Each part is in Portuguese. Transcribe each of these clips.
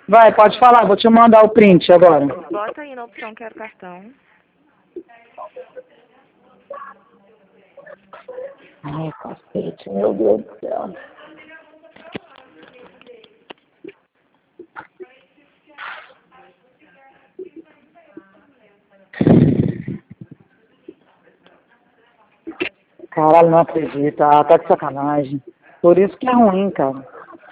Vai, pode falar, vou te mandar o print agora. Bota aí na opção quero cartão. Ai, cacete, meu Deus do céu. Caralho, não acredito. Ah, tá de sacanagem. Por isso que é ruim, cara.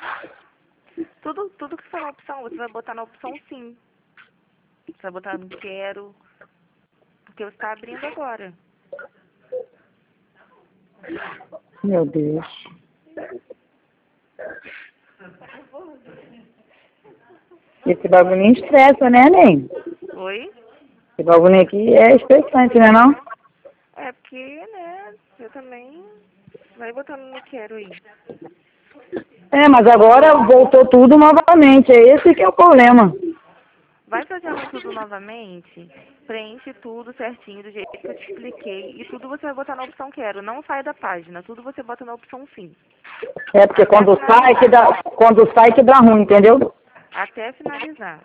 Tudo que for na opção, você vai botar na opção sim. Você vai botar no quero, porque você está abrindo agora. Meu Deus. Esse bagulho estressa, né, Nen? Oi? Esse bagulho aqui é estressante, né, não? É porque, né, eu também... Vai botando no quero aí. É, mas agora voltou tudo novamente. É esse que é o problema. Vai fazendo tudo novamente, preenche tudo certinho do jeito que eu te expliquei e tudo você vai botar na opção quero. Não sai da página, tudo você bota na opção sim. É, porque Até quando sai que dá ruim, entendeu? até finalizar.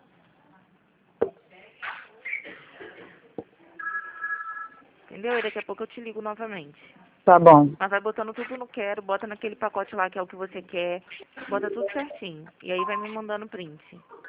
Entendeu? E daqui a pouco eu te ligo novamente. Tá bom. Mas vai botando tudo no quero, bota naquele pacote lá que é o que você quer, bota tudo certinho. E aí vai me mandando print.